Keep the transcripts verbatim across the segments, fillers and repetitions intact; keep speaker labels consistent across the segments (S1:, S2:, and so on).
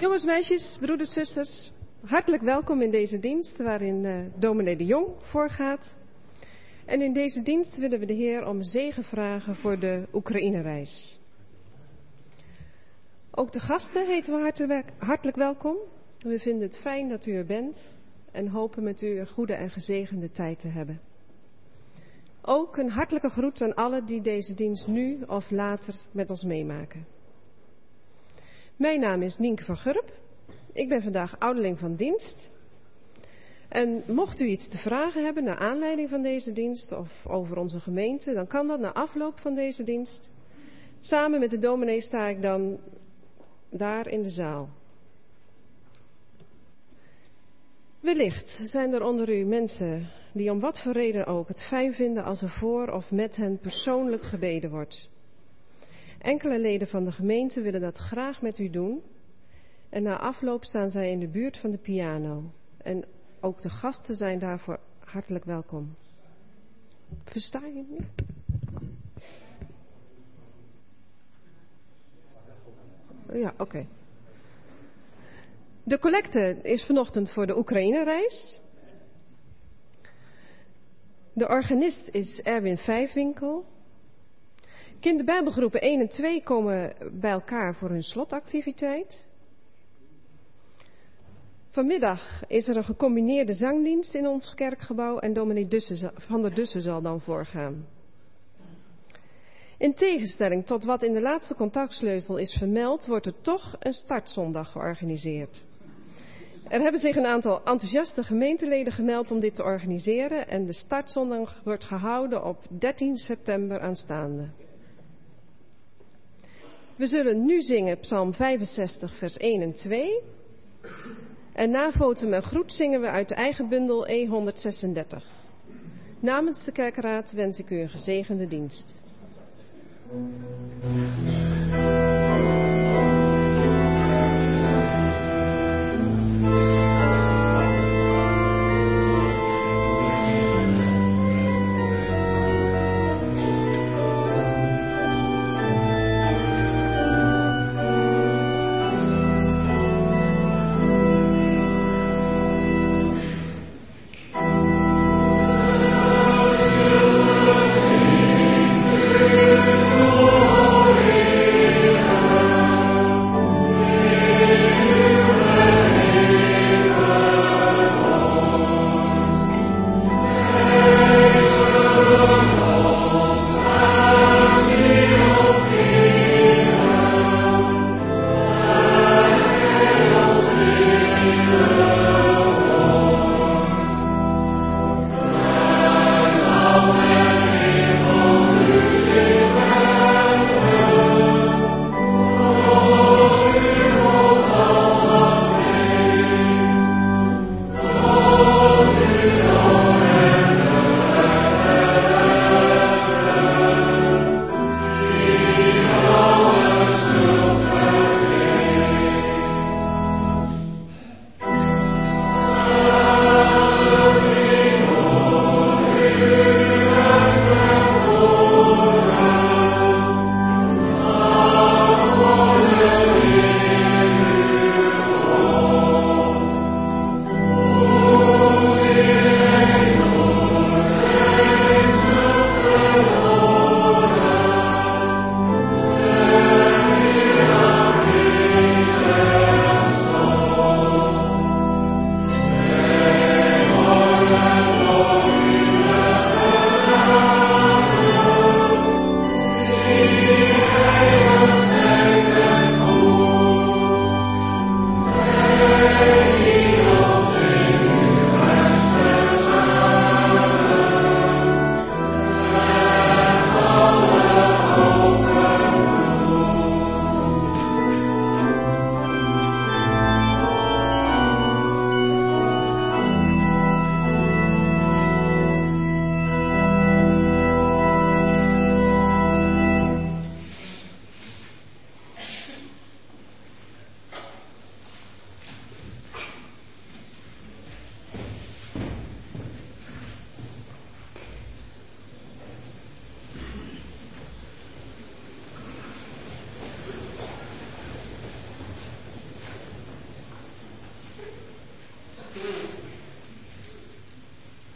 S1: Jongens, meisjes, broeders, zusters, hartelijk welkom in deze dienst waarin uh, dominee de Jong voorgaat. En in deze dienst willen we de Heer om zegen vragen voor de Oekraïne-reis. Ook de gasten heten we hartelijk, hartelijk welkom. We vinden het fijn dat u er bent en hopen met u een goede en gezegende tijd te hebben. Ook een hartelijke groet aan allen die deze dienst nu of later met ons meemaken. Mijn naam is Nienke van Gurp. Ik ben vandaag ouderling van dienst. En mocht u iets te vragen hebben naar aanleiding van deze dienst of over onze gemeente, dan kan dat na afloop van deze dienst. Samen met de dominee sta ik dan daar in de zaal. Wellicht zijn er onder u mensen die om wat voor reden ook het fijn vinden als er voor of met hen persoonlijk gebeden wordt. Enkele leden van de gemeente willen dat graag met u doen. En na afloop staan zij in de buurt van de piano. En ook de gasten zijn daarvoor hartelijk welkom. Versta je niet? Ja, oké. Okay. De collecte is vanochtend voor de Oekraïne-reis. De organist is Erwin Vijfwinkel. Kinderbijbelgroepen één en twee komen bij elkaar voor hun slotactiviteit. Vanmiddag is er een gecombineerde zangdienst in ons kerkgebouw en dominee Dussen, van der Dussen zal dan voorgaan. In tegenstelling tot wat in de laatste contactsleutel is vermeld, wordt er toch een startzondag georganiseerd. Er hebben zich een aantal enthousiaste gemeenteleden gemeld om dit te organiseren en de startzondag wordt gehouden op dertien september aanstaande. We zullen nu zingen Psalm vijfenzestig vers één en twee. En na Votum en Groet zingen we uit de eigen bundel E honderdzesendertig. Namens de kerkraad wens ik u een gezegende dienst.
S2: Glory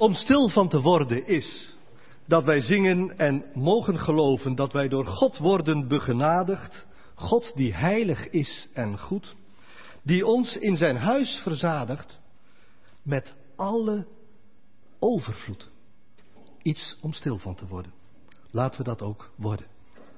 S2: om stil van te worden is dat wij zingen en mogen geloven dat wij door God worden begenadigd. God die heilig is en goed, die ons in zijn huis verzadigt met alle overvloed. Iets om stil van te worden. Laten we dat ook worden.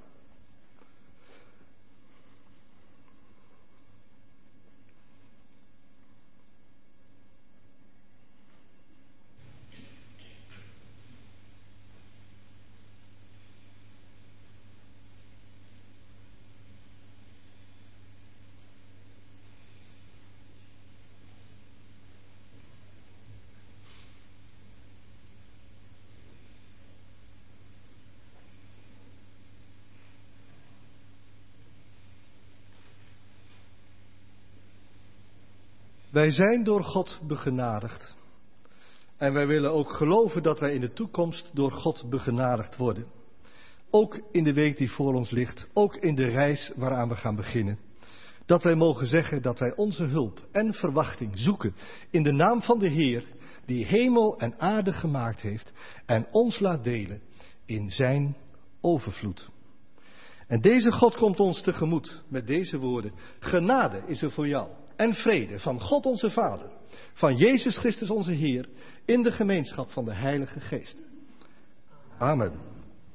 S2: Wij zijn door God begenadigd. En wij willen ook geloven dat wij in de toekomst door God begenadigd worden. Ook in de week die voor ons ligt. Ook in de reis waaraan we gaan beginnen. Dat wij mogen zeggen dat wij onze hulp en verwachting zoeken in de naam van de Heer, die hemel en aarde gemaakt heeft en ons laat delen in zijn overvloed. En deze God komt ons tegemoet met deze woorden. Genade is er voor jou. En vrede van God onze Vader, van Jezus Christus onze Heer, in de gemeenschap van de Heilige Geest. Amen.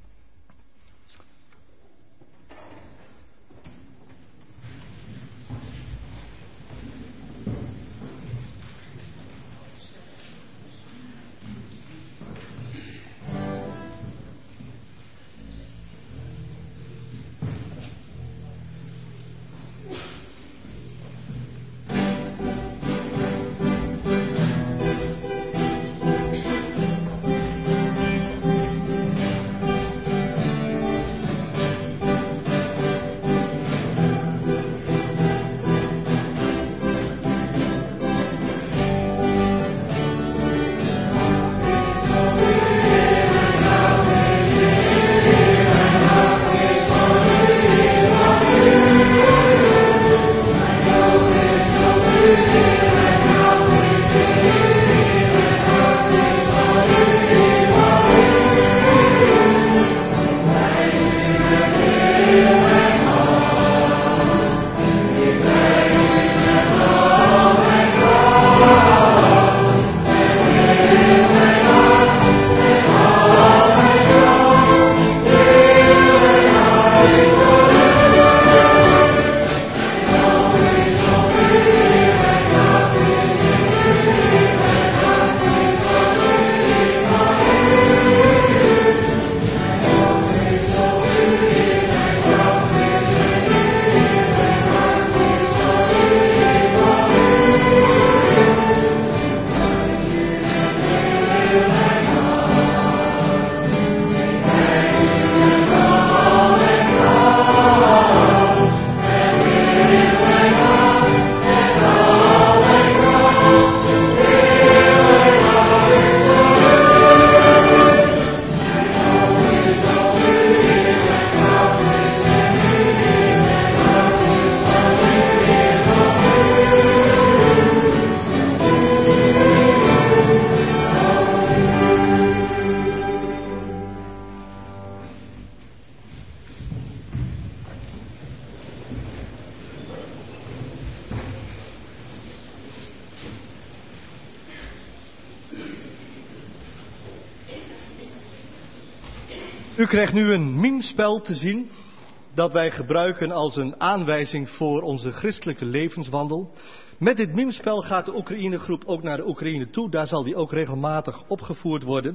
S2: U krijgt nu een meme-spel te zien dat wij gebruiken als een aanwijzing voor onze christelijke levenswandel. Met dit meme-spel gaat de Oekraïne-groep ook naar de Oekraïne toe. Daar zal die ook regelmatig opgevoerd worden.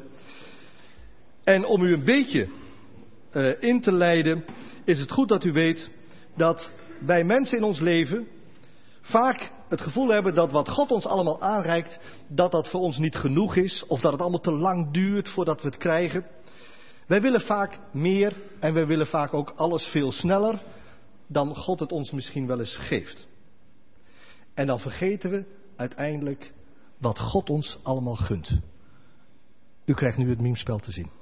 S2: En om u een beetje uh, in te leiden, is het goed dat u weet dat wij mensen in ons leven vaak het gevoel hebben dat wat God ons allemaal aanreikt, dat dat voor ons niet genoeg is. Of dat het allemaal te lang duurt voordat we het krijgen. Wij willen vaak meer en wij willen vaak ook alles veel sneller dan God het ons misschien wel eens geeft. En dan vergeten we uiteindelijk wat God ons allemaal gunt. U krijgt nu het meme-spel te zien.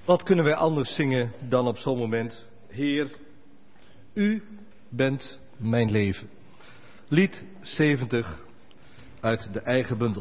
S2: Wat kunnen wij anders zingen dan op zo'n moment? Heer, u bent mijn leven. Lied zeventig uit de eigen bundel.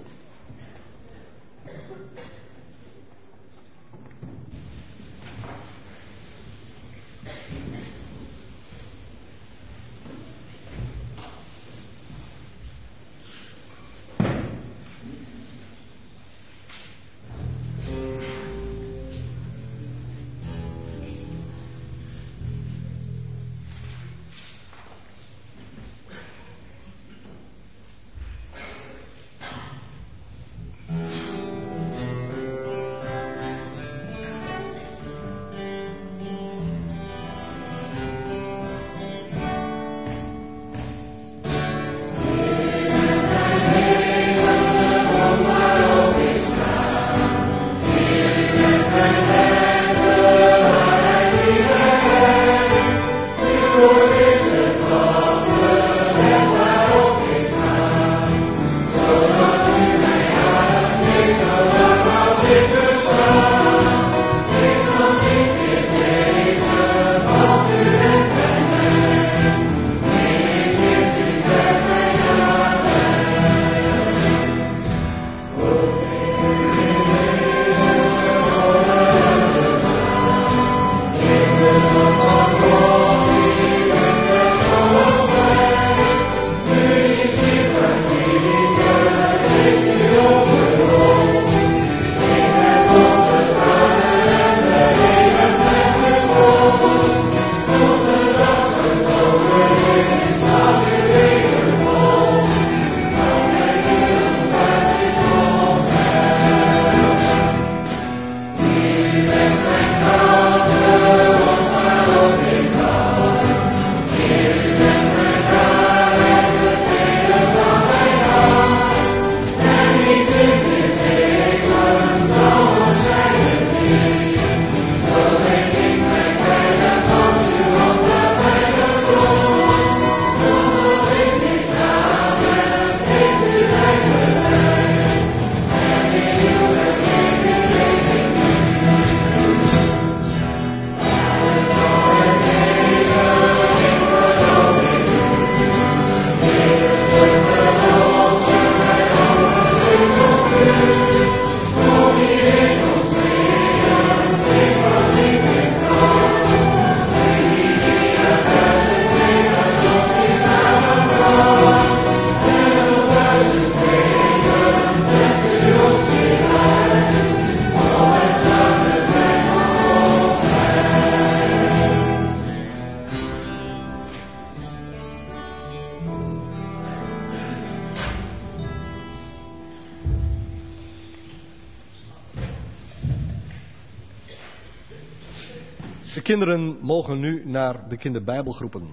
S2: De kinderen mogen nu naar de kinderbijbelgroepen.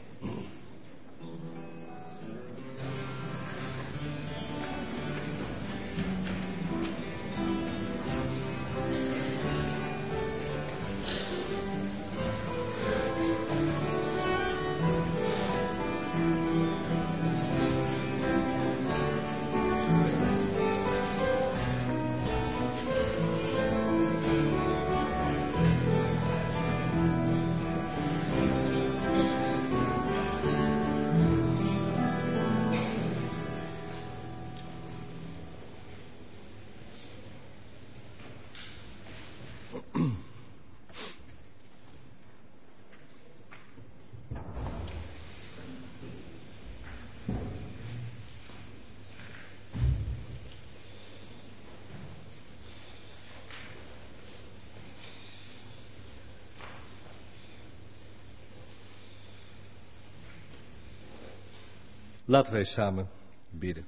S2: Laten wij samen bidden.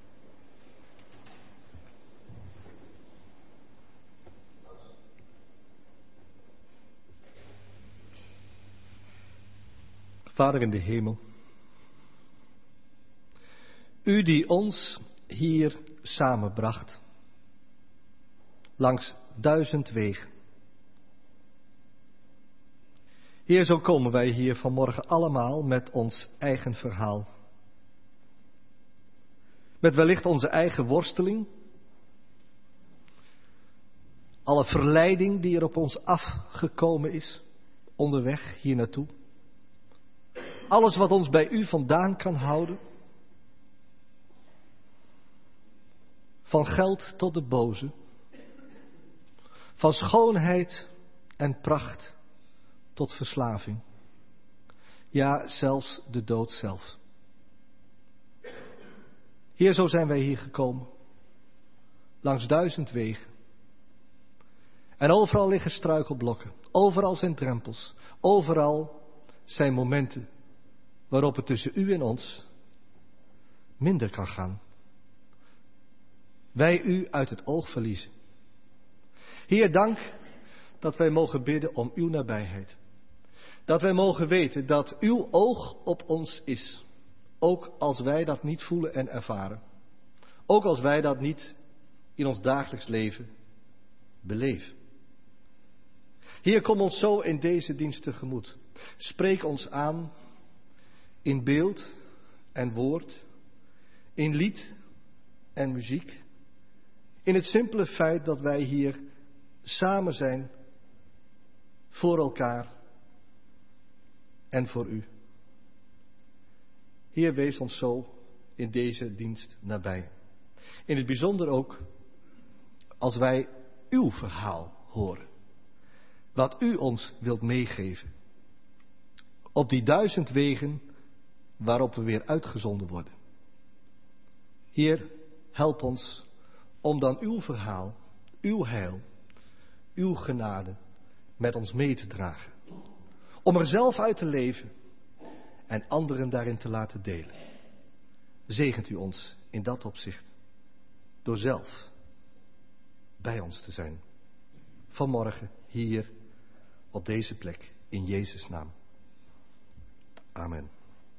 S2: Vader in de hemel, u die ons hier samenbracht, langs duizend wegen. Heer, zo komen wij hier vanmorgen allemaal met ons eigen verhaal. Met wellicht onze eigen worsteling. Alle verleiding die er op ons afgekomen is, onderweg hier naartoe. Alles wat ons bij u vandaan kan houden. Van geld tot de boze. Van schoonheid en pracht tot verslaving. Ja, zelfs de dood zelf. Heer, zo zijn wij hier gekomen. Langs duizend wegen. En overal liggen struikelblokken. Overal zijn drempels. Overal zijn momenten waarop het tussen u en ons minder kan gaan. Wij u uit het oog verliezen. Heer, dank dat wij mogen bidden om uw nabijheid. Dat wij mogen weten dat uw oog op ons is. Ook als wij dat niet voelen en ervaren. Ook als wij dat niet in ons dagelijks leven beleven. Heer, kom ons zo in deze dienst tegemoet. Spreek ons aan in beeld en woord, in lied en muziek. In het simpele feit dat wij hier samen zijn voor elkaar en voor u. Heer, wees ons zo in deze dienst nabij. In het bijzonder ook als wij uw verhaal horen. Wat u ons wilt meegeven. Op die duizend wegen waarop we weer uitgezonden worden. Heer, help ons om dan uw verhaal, uw heil, uw genade met ons mee te dragen. Om er zelf uit te leven en anderen daarin te laten delen. Zegent u ons in dat opzicht door zelf bij ons te zijn. Vanmorgen hier op deze plek in Jezus' naam. Amen.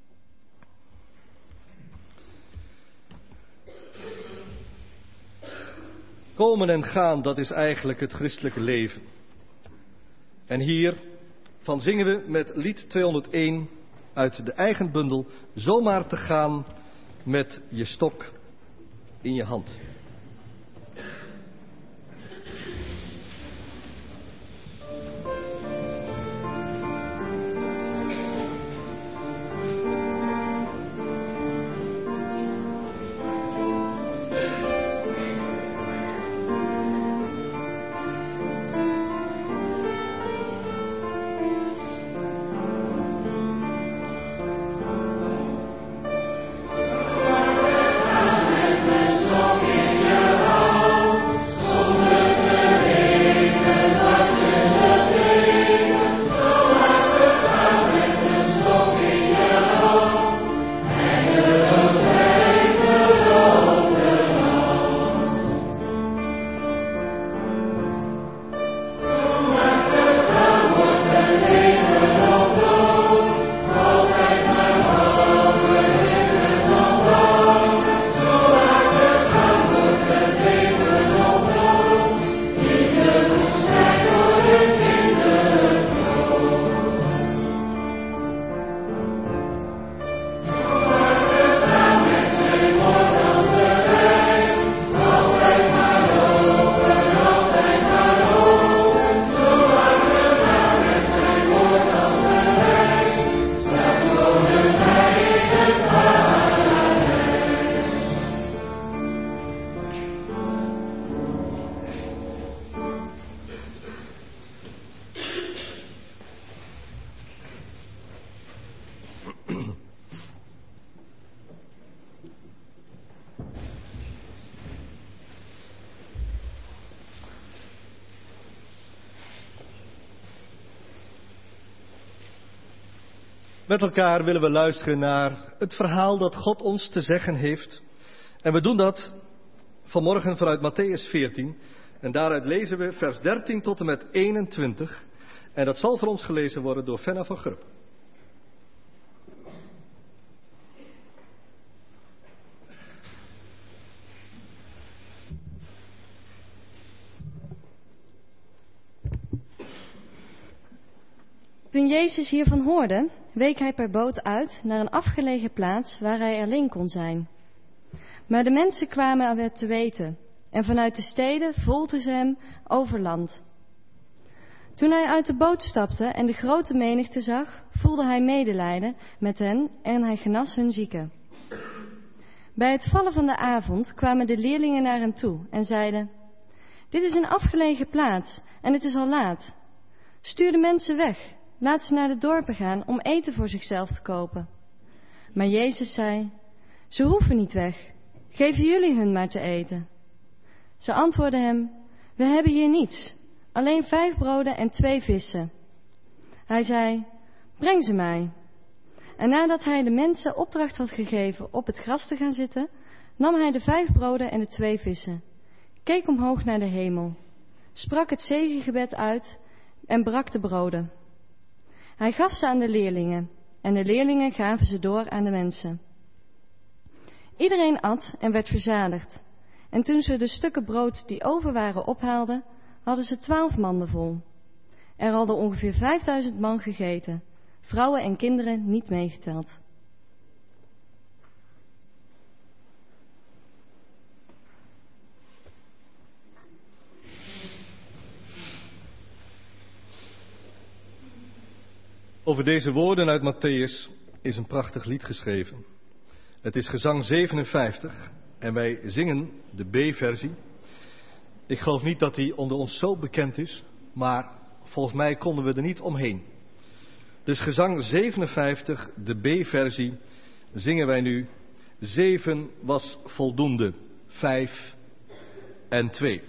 S2: Komen en gaan, dat is eigenlijk het christelijke leven. En hiervan zingen we met lied tweehonderdéén uit de eigen bundel Zomaar te gaan met je stok in je hand. Met elkaar willen we luisteren naar het verhaal dat God ons te zeggen heeft. En we doen dat vanmorgen vanuit Mattheüs veertien. En daaruit lezen we vers dertien tot en met eenentwintig. En dat zal voor ons gelezen worden door Fenna van Gurp.
S3: Toen Jezus hiervan hoorde, week hij per boot uit naar een afgelegen plaats waar hij alleen kon zijn. Maar de mensen kwamen er te weten en vanuit de steden volgden ze hem over land. Toen hij uit de boot stapte en de grote menigte zag, voelde hij medelijden met hen en hij genas hun zieken. Bij het vallen van de avond kwamen de leerlingen naar hem toe en zeiden: dit is een afgelegen plaats en het is al laat. Stuur de mensen weg, laat ze naar de dorpen gaan om eten voor zichzelf te kopen. Maar Jezus zei: ze hoeven niet weg, geven jullie hun maar te eten. Ze antwoordden hem: we hebben hier niets, alleen vijf broden en twee vissen. Hij zei: breng ze mij. En nadat hij de mensen opdracht had gegeven op het gras te gaan zitten, nam hij de vijf broden en de twee vissen, keek omhoog naar de hemel, sprak het zegengebed uit en brak de broden. Hij gaf ze aan de leerlingen en de leerlingen gaven ze door aan de mensen. Iedereen at en werd verzadigd. En toen ze de stukken brood die over waren ophaalden, hadden ze twaalf manden vol. Er hadden ongeveer vijfduizend man gegeten, vrouwen en kinderen niet meegeteld.
S2: Over deze woorden uit Mattheüs is een prachtig lied geschreven. Het is gezang zevenenvijftig en wij zingen de B-versie. Ik geloof niet dat die onder ons zo bekend is, maar volgens mij konden we er niet omheen. Dus gezang zevenenvijftig, de B-versie, zingen wij nu. Zeven was voldoende, vijf en twee.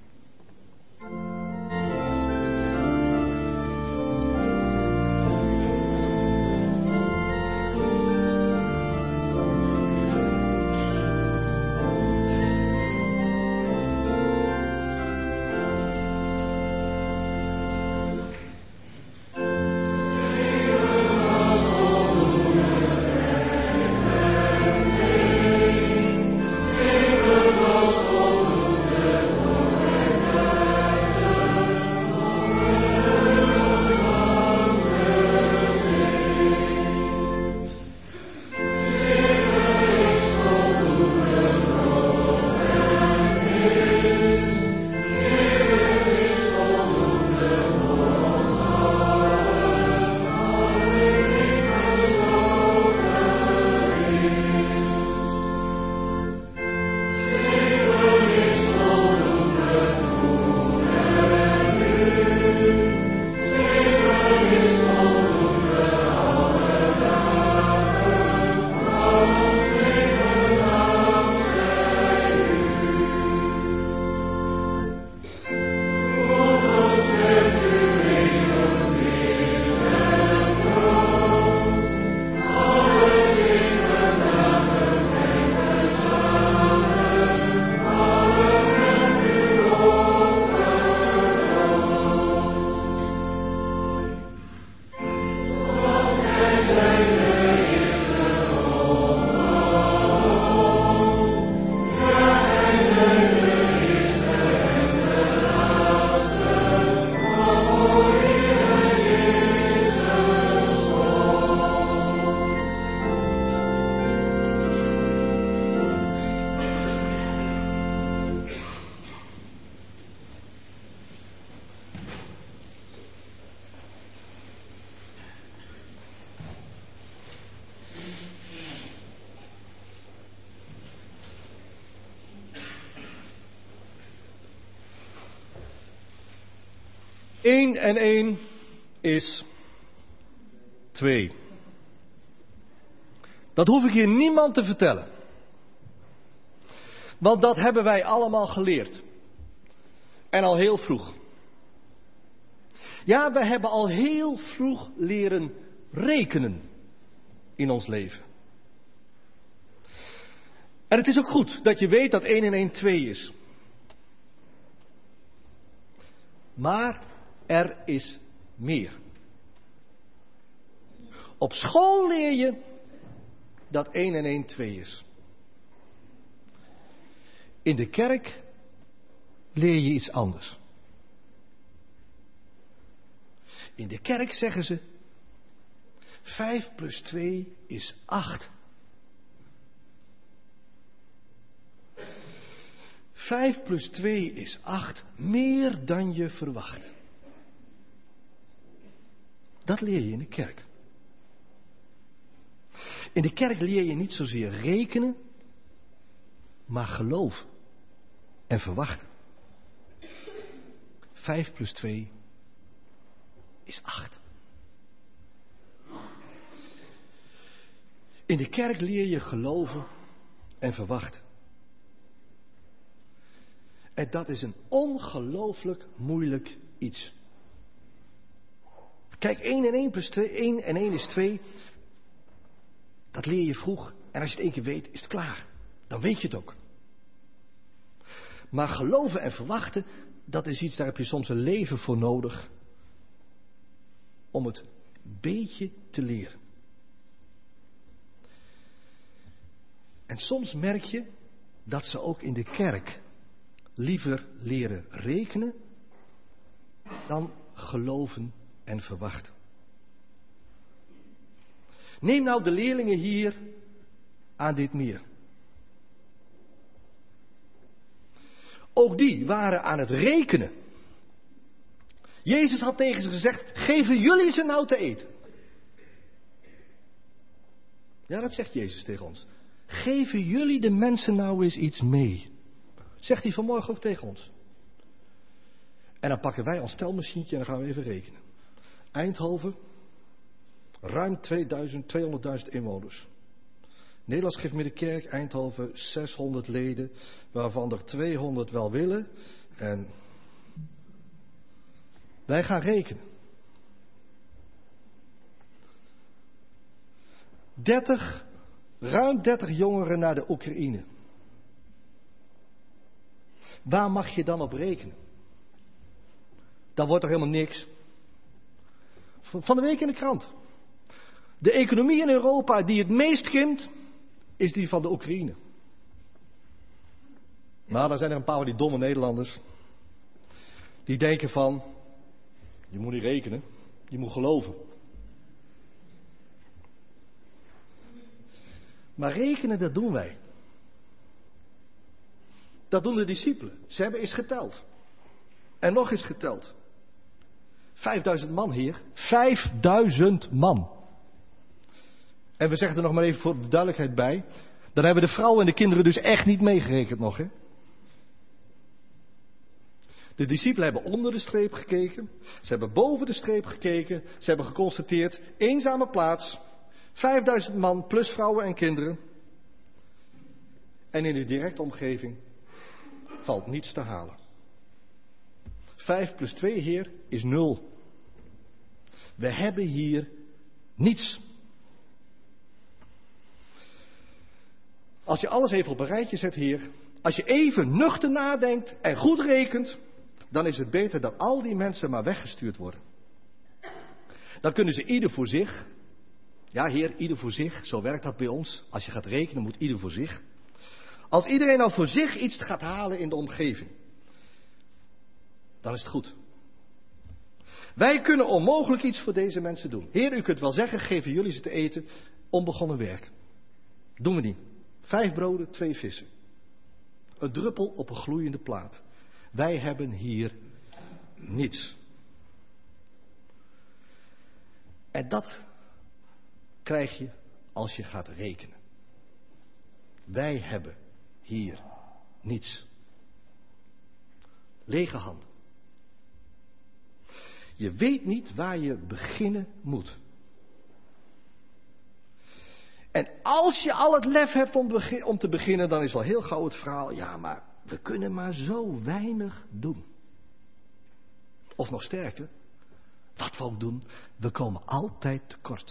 S2: Eén en één is twee. Dat hoef ik hier niemand te vertellen. Want dat hebben wij allemaal geleerd. En al heel vroeg. Ja, we hebben al heel vroeg leren rekenen in ons leven. En het is ook goed dat je weet dat één en één twee is. Maar er is meer. Op school leer je dat één en één twee is. In de kerk leer je iets anders. In de kerk zeggen ze, vijf plus twee is acht. Vijf plus twee is acht, meer dan je verwacht. Dat leer je in de kerk. In de kerk leer je niet zozeer rekenen, maar geloven en verwachten. Vijf plus twee is acht. In de kerk leer je geloven en verwachten. En dat is een ongelooflijk moeilijk iets. Kijk, één en één plus twee, één en één is twee. Dat leer je vroeg. En als je het één keer weet, is het klaar. Dan weet je het ook. Maar geloven en verwachten, dat is iets, daar heb je soms een leven voor nodig. Om het beetje te leren. En soms merk je dat ze ook in de kerk liever leren rekenen dan geloven en verwachten. Neem nou de leerlingen hier aan dit meer. Ook die waren aan het rekenen. Jezus had tegen ze gezegd, geven jullie ze nou te eten? Ja, dat zegt Jezus tegen ons. Geven jullie de mensen nou eens iets mee? Zegt hij vanmorgen ook tegen ons. En dan pakken wij ons telmachientje en dan gaan we even rekenen. Eindhoven, ruim tweeduizend, tweehonderdduizend inwoners. Nederlands Gereformeerde Kerk, Eindhoven, zeshonderd leden, waarvan er tweehonderd wel willen. En wij gaan rekenen. dertig, ruim dertig jongeren naar de Oekraïne. Waar mag je dan op rekenen? Dan wordt er helemaal niks. Van de week in de krant. De economie in Europa die het meest krimpt, is die van de Oekraïne. Maar dan zijn er een paar van die domme Nederlanders. Die denken van, je moet niet rekenen, je moet geloven. Maar rekenen, dat doen wij. Dat doen de discipelen. Ze hebben eens geteld. En nog eens geteld. Vijfduizend man hier. Vijfduizend man. En we zeggen er nog maar even voor de duidelijkheid bij. Dan hebben de vrouwen en de kinderen dus echt niet meegerekend nog, hè? De discipelen hebben onder de streep gekeken. Ze hebben boven de streep gekeken. Ze hebben geconstateerd, eenzame plaats. Vijfduizend man plus vrouwen en kinderen. En in de directe omgeving valt niets te halen. Vijf plus twee, Heer, is nul. We hebben hier niets. Als je alles even op een rijtje zet, Heer, als je even nuchter nadenkt en goed rekent, dan is het beter dat al die mensen maar weggestuurd worden. Dan kunnen ze ieder voor zich. Ja, Heer, ieder voor zich. Zo werkt dat bij ons. Als je gaat rekenen, moet ieder voor zich. Als iedereen nou voor zich iets gaat halen in de omgeving, dan is het goed. Wij kunnen onmogelijk iets voor deze mensen doen. Heer, u kunt wel zeggen, geven jullie ze te eten, onbegonnen werk. Doen we niet. Vijf broden, twee vissen. Een druppel op een gloeiende plaat. Wij hebben hier niets. En dat krijg je als je gaat rekenen. Wij hebben hier niets. Lege handen. Je weet niet waar je beginnen moet. En als je al het lef hebt om, begin, om te beginnen, dan is wel heel gauw het verhaal, ja, maar we kunnen maar zo weinig doen. Of nog sterker, wat we ook doen, we komen altijd tekort.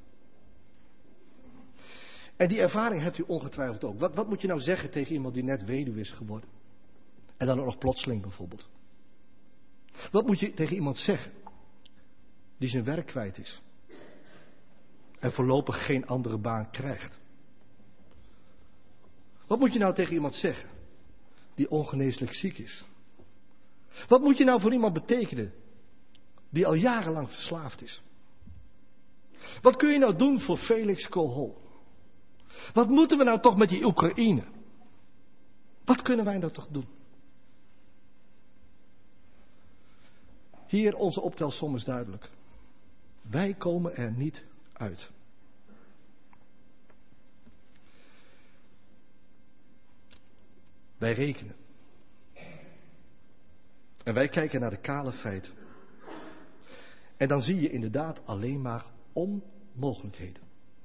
S2: En die ervaring hebt u ongetwijfeld ook. Wat, wat moet je nou zeggen tegen iemand die net weduwe is geworden? En dan ook nog plotseling bijvoorbeeld. Wat moet je tegen iemand zeggen die zijn werk kwijt is? En voorlopig geen andere baan krijgt? Wat moet je nou tegen iemand zeggen die ongeneeslijk ziek is? Wat moet je nou voor iemand betekenen die al jarenlang verslaafd is? Wat kun je nou doen voor Felix Kohol? Wat moeten we nou toch met die Oekraïne? Wat kunnen wij nou toch doen? Hier, onze optelsom is duidelijk. Wij komen er niet uit. Wij rekenen. En wij kijken naar de kale feiten. En dan zie je inderdaad alleen maar onmogelijkheden.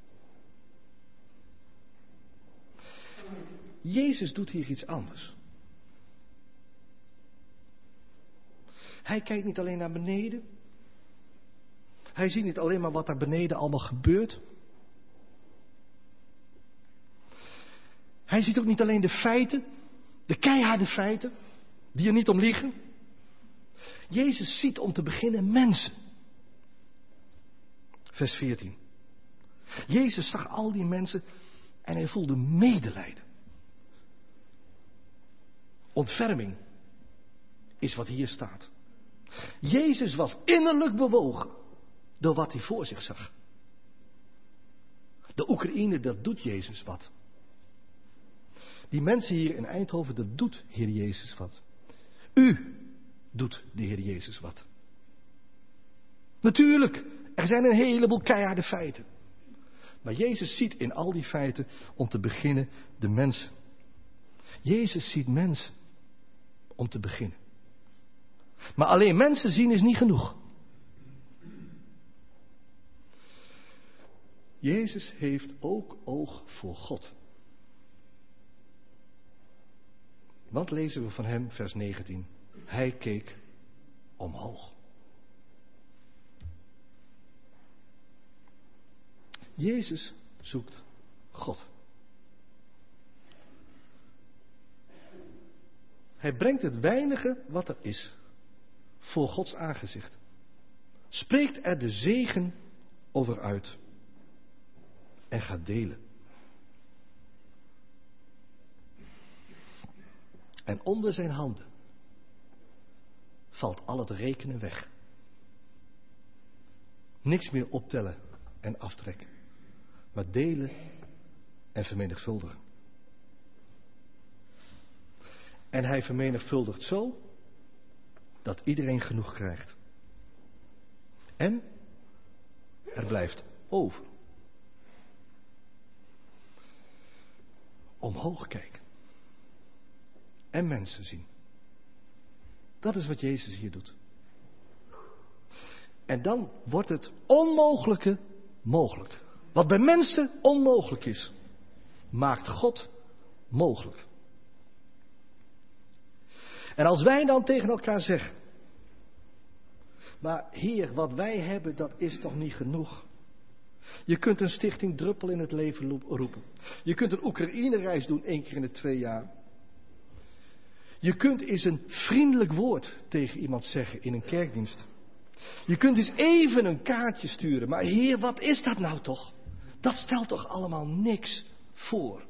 S2: Jezus doet hier iets anders. Hij kijkt niet alleen naar beneden. Hij ziet niet alleen maar wat daar beneden allemaal gebeurt. Hij ziet ook niet alleen de feiten, de keiharde feiten, die er niet om liegen. Jezus ziet om te beginnen mensen. Vers veertien. Jezus zag al die mensen en hij voelde medelijden. Ontferming is wat hier staat. Jezus was innerlijk bewogen door wat hij voor zich zag. De Oekraïne, dat doet Jezus wat. Die mensen hier in Eindhoven, dat doet Heer Jezus wat. U doet de Heer Jezus wat. Natuurlijk, er zijn een heleboel keiharde feiten. Maar Jezus ziet in al die feiten, om te beginnen, de mensen. Jezus ziet mensen, om te beginnen. Maar alleen mensen zien is niet genoeg. Jezus heeft ook oog voor God. Want lezen we van hem, vers negentien. Hij keek omhoog. Jezus zoekt God. Hij brengt het weinige wat er is voor Gods aangezicht. Spreekt er de zegen over uit. En gaat delen. En onder zijn handen valt al het rekenen weg. Niks meer optellen en aftrekken. Maar delen en vermenigvuldigen. En hij vermenigvuldigt zo dat iedereen genoeg krijgt. En er blijft over. Omhoog kijken. En mensen zien. Dat is wat Jezus hier doet. En dan wordt het onmogelijke mogelijk. Wat bij mensen onmogelijk is, maakt God mogelijk. En als wij dan tegen elkaar zeggen, maar Heer, wat wij hebben, dat is toch niet genoeg. Je kunt een stichting Druppel in het leven roepen. Je kunt een Oekraïne-reis doen één keer in de twee jaar. Je kunt eens een vriendelijk woord tegen iemand zeggen in een kerkdienst. Je kunt eens even een kaartje sturen. Maar Heer, wat is dat nou toch? Dat stelt toch allemaal niks voor.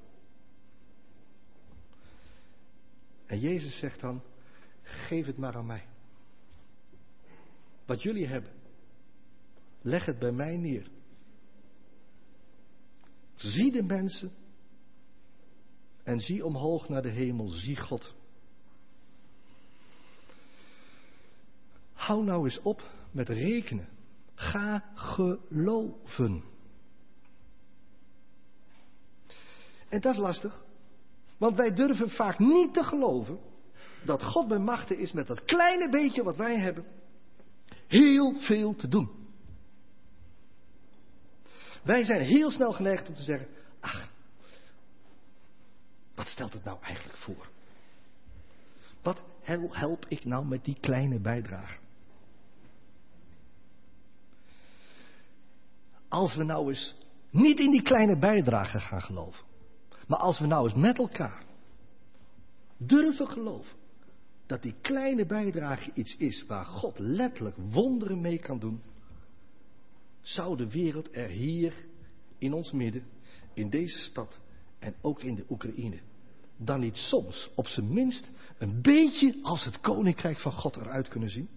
S2: En Jezus zegt dan, geef het maar aan mij. Wat jullie hebben, leg het bij mij neer. Zie de mensen en zie omhoog naar de hemel, zie God. Hou nou eens op met rekenen. Ga geloven. En dat is lastig, want wij durven vaak niet te geloven dat God bij machten is met dat kleine beetje wat wij hebben, heel veel te doen. Wij zijn heel snel geneigd om te zeggen, ach, wat stelt het nou eigenlijk voor? Wat help ik nou met die kleine bijdrage? Als we nou eens niet in die kleine bijdrage gaan geloven, maar als we nou eens met elkaar durven geloven dat die kleine bijdrage iets is waar God letterlijk wonderen mee kan doen, zou de wereld er hier in ons midden, in deze stad en ook in de Oekraïne, dan niet soms op zijn minst een beetje als het koninkrijk van God eruit kunnen zien?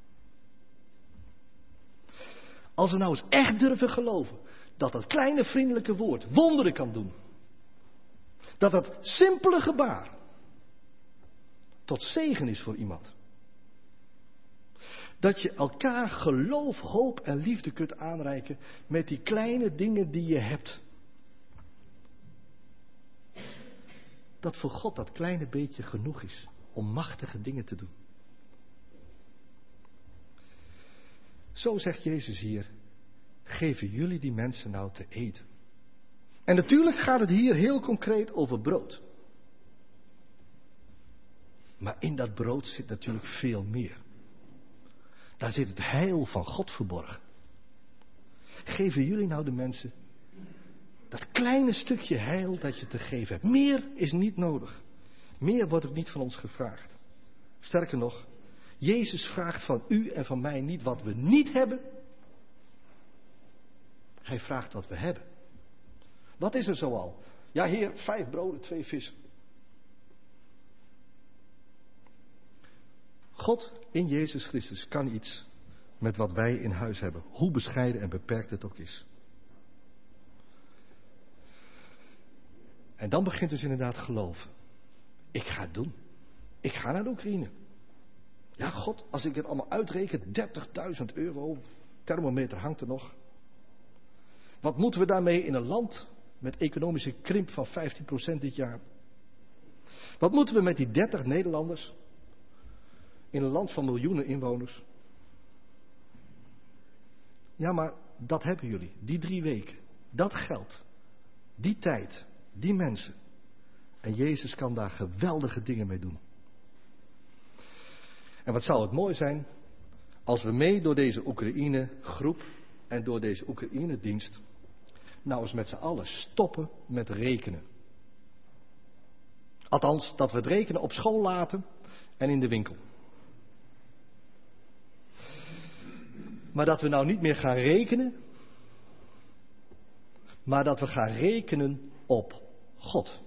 S2: Als we nou eens echt durven geloven dat dat kleine vriendelijke woord wonderen kan doen. Dat dat simpele gebaar tot zegen is voor iemand. Dat je elkaar geloof, hoop en liefde kunt aanreiken met die kleine dingen die je hebt. Dat voor God dat kleine beetje genoeg is om machtige dingen te doen. Zo zegt Jezus hier, geven jullie die mensen nou te eten. En natuurlijk gaat het hier heel concreet over brood. Maar in dat brood zit natuurlijk veel meer. Daar zit het heil van God verborgen. Geven jullie nou de mensen dat kleine stukje heil dat je te geven hebt. Meer is niet nodig. Meer wordt ook niet van ons gevraagd. Sterker nog, Jezus vraagt van u en van mij niet wat we niet hebben. Hij vraagt wat we hebben. Wat is er zoal? Ja, Heer, vijf broden, twee vissen. God in Jezus Christus kan iets met wat wij in huis hebben. Hoe bescheiden en beperkt het ook is. En dan begint dus inderdaad geloven. Ik ga het doen. Ik ga naar de Oekraïne. Ja, God, als ik het allemaal uitreken, dertigduizend euro. Thermometer hangt er nog. Wat moeten we daarmee in een land met economische krimp van vijftien procent dit jaar? Wat moeten we met die dertig Nederlanders in een land van miljoenen inwoners? Ja, maar dat hebben jullie. Die drie weken. Dat geld. Die tijd. Die mensen. En Jezus kan daar geweldige dingen mee doen. En wat zou het mooi zijn als we mee door deze Oekraïne groep en door deze Oekraïne dienst nou eens met z'n allen stoppen met rekenen. Althans, dat we het rekenen op school laten en in de winkel. Maar dat we nou niet meer gaan rekenen, maar dat we gaan rekenen op God.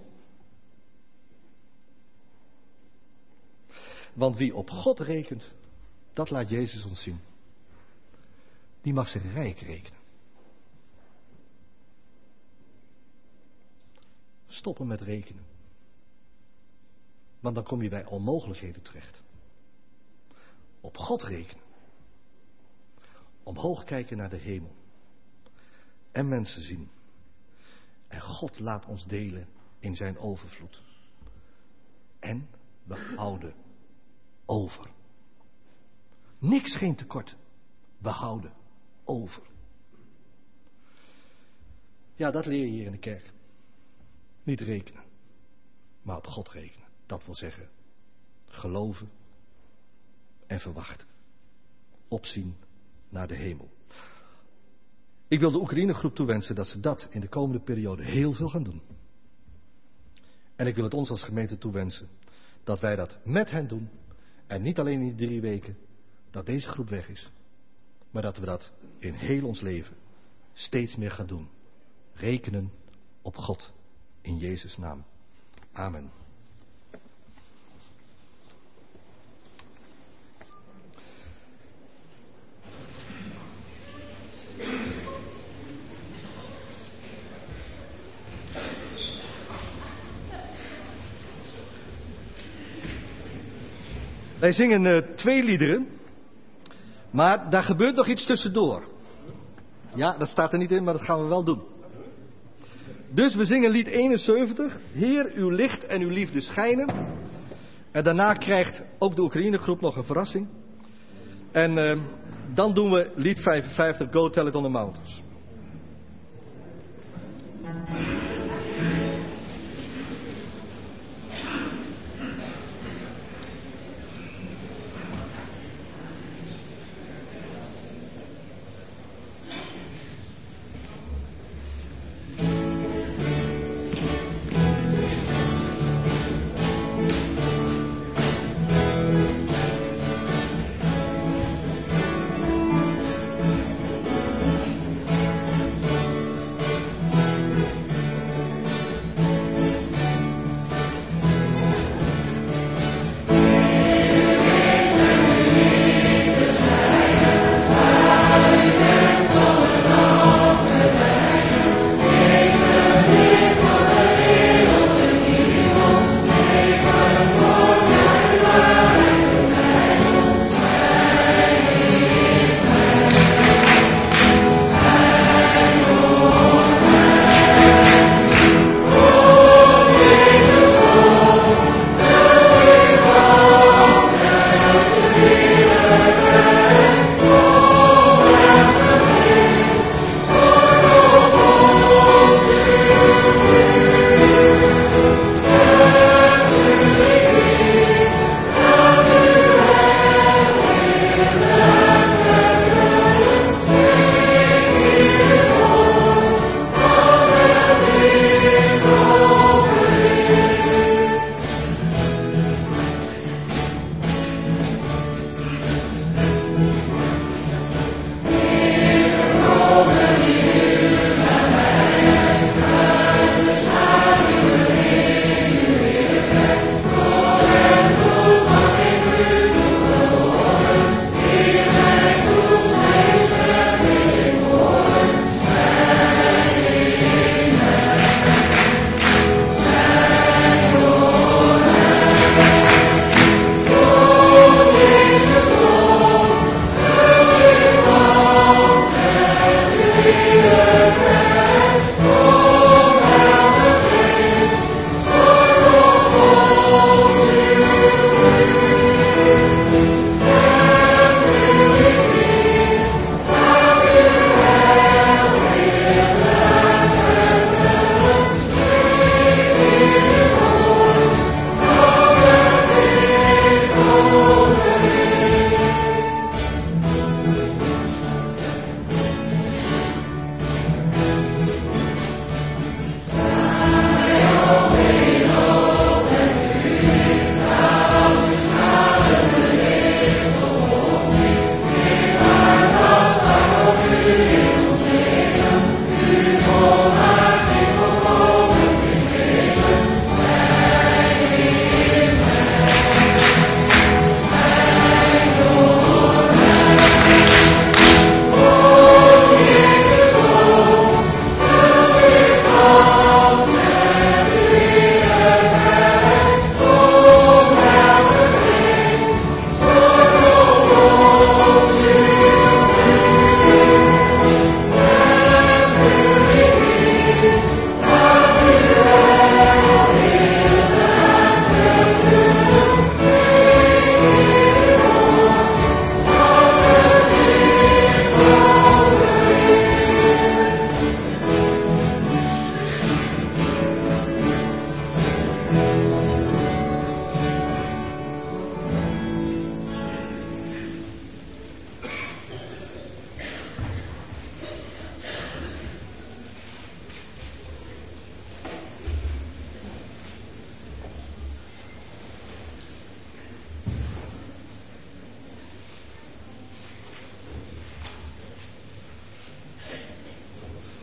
S2: Want wie op God rekent, dat laat Jezus ons zien. Die mag zich rijk rekenen. Stoppen met rekenen. Want dan kom je bij onmogelijkheden terecht. Op God rekenen. Omhoog kijken naar de hemel. En mensen zien. En God laat ons delen in zijn overvloed. En we houden over. Niks geen tekort. We houden over. Ja, dat leer je hier in de kerk. Niet rekenen, maar op God rekenen. Dat wil zeggen, geloven en verwachten. Opzien naar de hemel. Ik wil de Oekraïne groep toewensen dat ze dat in de komende periode heel veel gaan doen. En ik wil het ons als gemeente toewensen dat wij dat met hen doen. En niet alleen in die drie weken dat deze groep weg is. Maar dat we dat in heel ons leven steeds meer gaan doen. Rekenen op God. In Jezus' naam. Amen. Wij zingen uh, twee liederen, maar daar gebeurt nog iets tussendoor. Ja, dat staat er niet in, maar dat gaan we wel doen. Dus we zingen lied eenenzeventig, Heer, uw licht en uw liefde schijnen. En daarna krijgt ook de Oekraïne groep nog een verrassing. En uh, dan doen we lied vijfenvijftig, Go Tell It on the Mountains.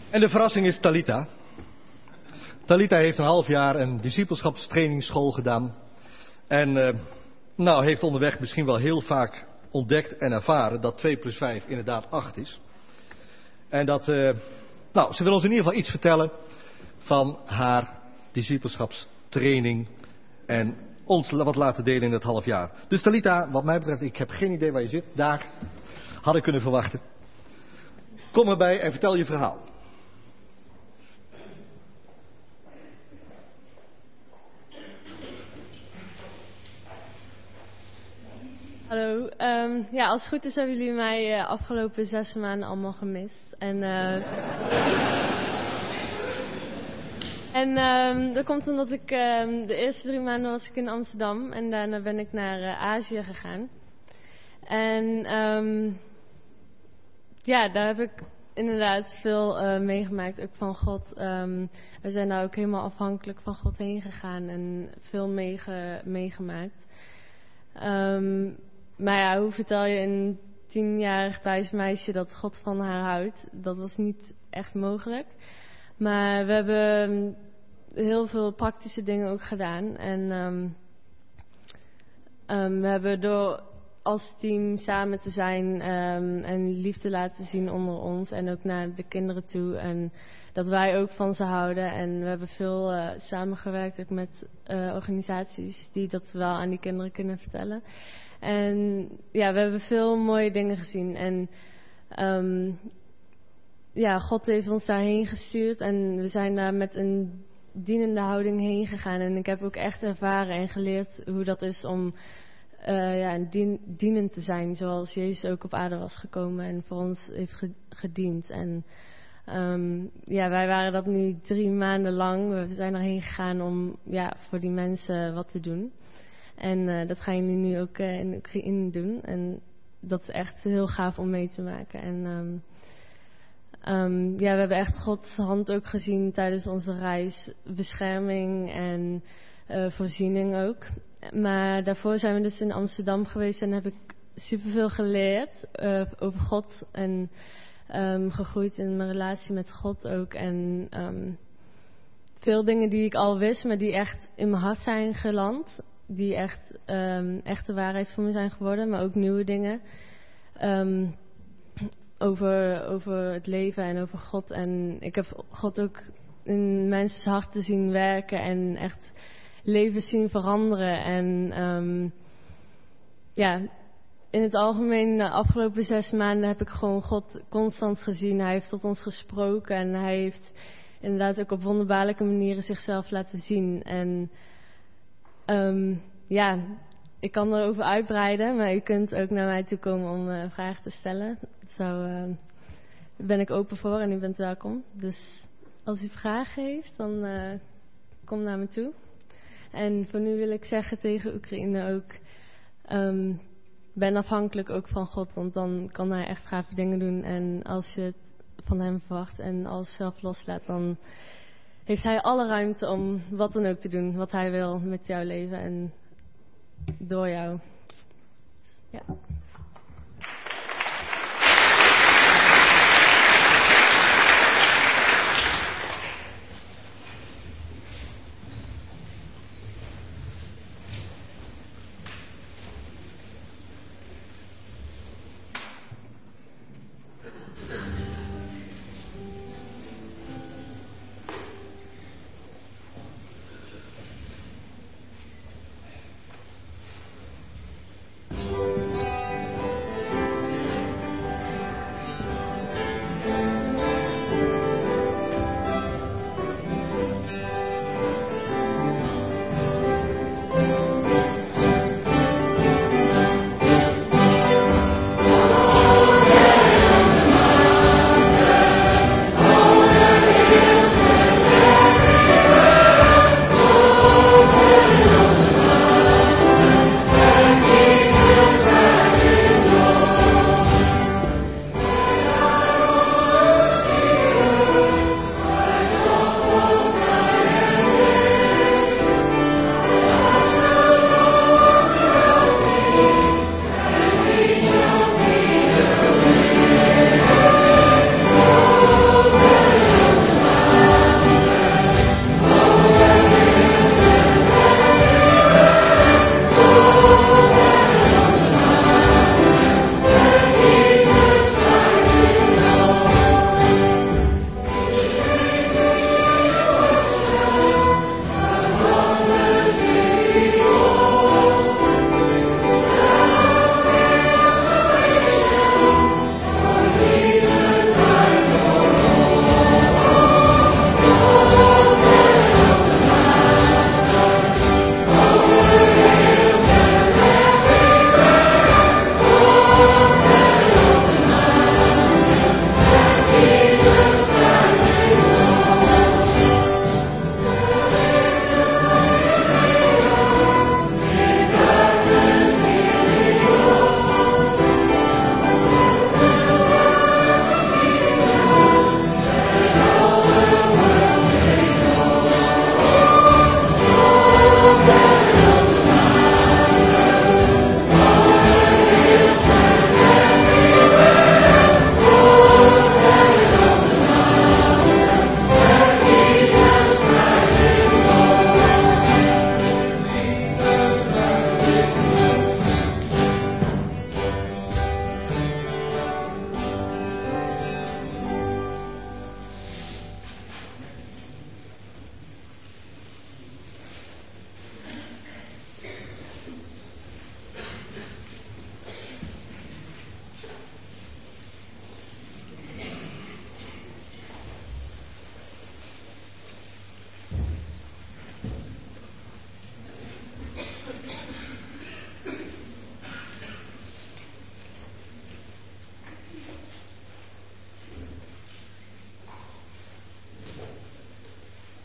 S2: En de verrassing is Talita. Talita heeft een half jaar een discipelschapstrainingsschool gedaan. En uh, nou heeft onderweg misschien wel heel vaak ontdekt en ervaren dat twee plus vijf inderdaad acht is. En dat, uh, nou, ze wil ons in ieder geval iets vertellen van haar discipelschapstraining en ons wat laten delen in het half jaar. Dus Talita, wat mij betreft, ik heb geen idee waar je zit. Daar had ik kunnen verwachten. Kom erbij en vertel je verhaal.
S4: Hallo, um, ja, als het goed is hebben jullie mij uh, afgelopen zes maanden allemaal gemist. En, uh, en um, dat komt omdat ik um, de eerste drie maanden was ik in Amsterdam en daarna ben ik naar uh, Azië gegaan. En um, ja, daar heb ik inderdaad veel uh, meegemaakt, ook van God. Um, we zijn daar ook helemaal afhankelijk van God heen gegaan en veel meege, meegemaakt. Um, maar ja, hoe vertel je een tienjarig Thais meisje dat God van haar houdt? Dat was niet echt mogelijk. Maar we hebben heel veel praktische dingen ook gedaan. En um, um, we hebben door als team samen te zijn um, en liefde laten zien onder ons. En ook naar de kinderen toe. En dat wij ook van ze houden. En we hebben veel uh, samengewerkt ook met uh, organisaties die dat wel aan die kinderen kunnen vertellen. En ja, we hebben veel mooie dingen gezien. En um, ja, God heeft ons daarheen gestuurd. En we zijn daar met een dienende houding heen gegaan. En ik heb ook echt ervaren en geleerd hoe dat is om uh, ja, dien, dienend te zijn. Zoals Jezus ook op aarde was gekomen en voor ons heeft gediend. En Um, ja, wij waren dat nu drie maanden lang. We zijn erheen gegaan om ja, voor die mensen wat te doen. En uh, dat gaan jullie nu ook uh, in Oekraïne doen. En dat is echt heel gaaf om mee te maken. En um, um, ja, we hebben echt Gods hand ook gezien tijdens onze reis. Bescherming en uh, voorziening ook. Maar daarvoor zijn we dus in Amsterdam geweest en heb ik superveel geleerd uh, over God en Um, gegroeid in mijn relatie met God ook. En um, veel dingen die ik al wist, maar die echt in mijn hart zijn geland. Die echt um, echte waarheid voor me zijn geworden. Maar ook nieuwe dingen. Um, over, over het leven en over God. En ik heb God ook in mensen harten zien werken. En echt leven zien veranderen. En um, ja... In het algemeen, de afgelopen zes maanden heb ik gewoon God constant gezien. Hij heeft tot ons gesproken en hij heeft inderdaad ook op wonderbaarlijke manieren zichzelf laten zien. En um, ja, ik kan erover uitbreiden, maar u kunt ook naar mij toe komen om uh, vragen te stellen. Zo uh, ben ik open voor en u bent welkom. Dus als u vragen heeft, dan uh, kom naar me toe. En voor nu wil ik zeggen tegen Oekraïne ook... Um, ben afhankelijk ook van God, want dan kan hij echt gave dingen doen. En als je het van hem verwacht en alles zelf loslaat, dan heeft hij alle ruimte om wat dan ook te doen, wat hij wil met jouw leven en door jou. Ja.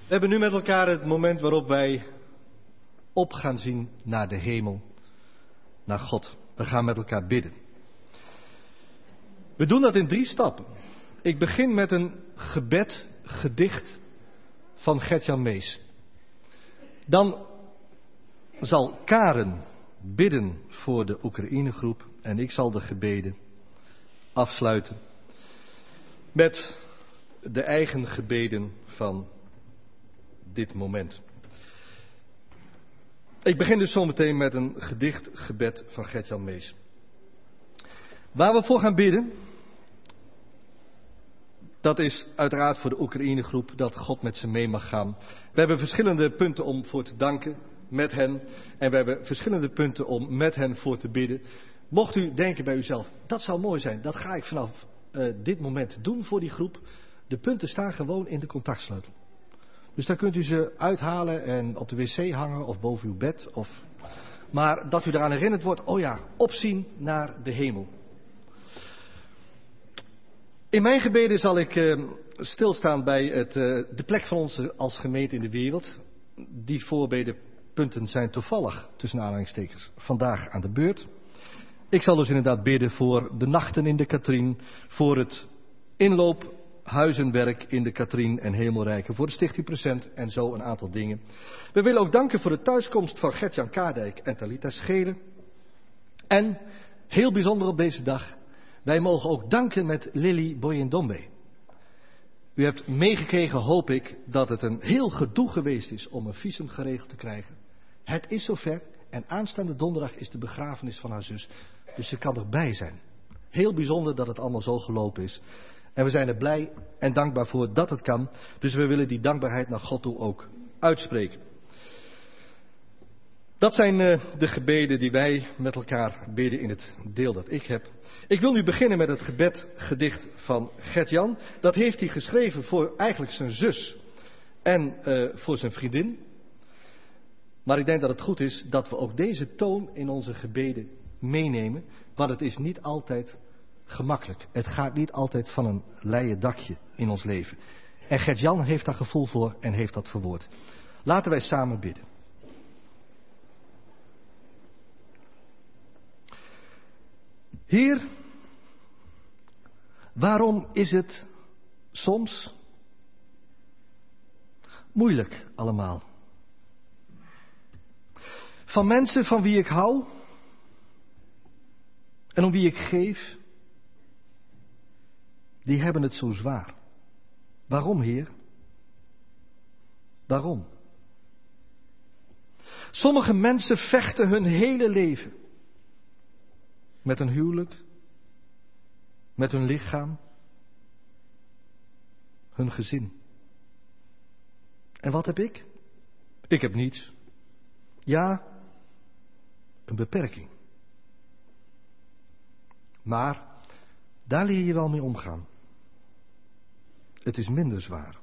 S2: We hebben nu met elkaar het moment waarop wij op gaan zien naar de hemel, naar God. We gaan met elkaar bidden. We doen dat in drie stappen. Ik begin met een gebed, gedicht van Gert-Jan Mees. Dan zal Karen bidden voor de Oekraïne-groep en ik zal de gebeden afsluiten met de eigen gebeden van dit moment. Ik begin dus zometeen met een gedicht, gebed van Gert-Jan Mees. Waar we voor gaan bidden, dat is uiteraard voor de Oekraïne-groep, dat God met ze mee mag gaan. We hebben verschillende punten om voor te danken met hen. En we hebben verschillende punten om met hen voor te bidden. Mocht u denken bij uzelf, dat zou mooi zijn, dat ga ik vanaf uh, dit moment doen voor die groep. De punten staan gewoon in de contactsleutel. Dus dan kunt u ze uithalen en op de wc hangen of boven uw bed. Of... Maar dat u eraan herinnerd wordt, oh ja, opzien naar de hemel. In mijn gebeden zal ik uh, stilstaan bij het, uh, de plek van ons als gemeente in de wereld. Die voorbedenpunten zijn toevallig, tussen aanhalingstekens, vandaag aan de beurt. Ik zal dus inderdaad bidden voor de nachten in de Katrien, voor het inloophuizenwerk in de Katrien en Hemelrijken, voor de Stichting Present en zo een aantal dingen. We willen ook danken voor de thuiskomst van Gert-Jan Kaardijk en Talita Schelen. En, heel bijzonder op deze dag, wij mogen ook danken met Lily Boyendombe. U hebt meegekregen, hoop ik, dat het een heel gedoe geweest is om een visum geregeld te krijgen. Het is zover en aanstaande donderdag is de begrafenis van haar zus. Dus ze kan erbij zijn. Heel bijzonder dat het allemaal zo gelopen is. En we zijn er blij en dankbaar voor dat het kan. Dus we willen die dankbaarheid naar God toe ook uitspreken. Dat zijn uh, de gebeden die wij met elkaar bidden in het deel dat ik heb. Ik wil nu beginnen met het gebedgedicht van Gert-Jan. Dat heeft hij geschreven voor eigenlijk zijn zus en uh, voor zijn vriendin. Maar ik denk dat het goed is dat we ook deze toon in onze gebeden meenemen. Want het is niet altijd gemakkelijk. Het gaat niet altijd van een leien dakje in ons leven. En Gert-Jan heeft daar gevoel voor en heeft dat verwoord. Laten wij samen bidden. Heer, waarom is het soms moeilijk allemaal? Van mensen van wie ik hou en om wie ik geef, die hebben het zo zwaar. Waarom, Heer? Waarom? Sommige mensen vechten hun hele leven. Met een huwelijk, met hun lichaam, hun gezin. En wat heb ik? Ik heb niets. Ja, een beperking. Maar daar leer je wel mee omgaan. Het is minder zwaar.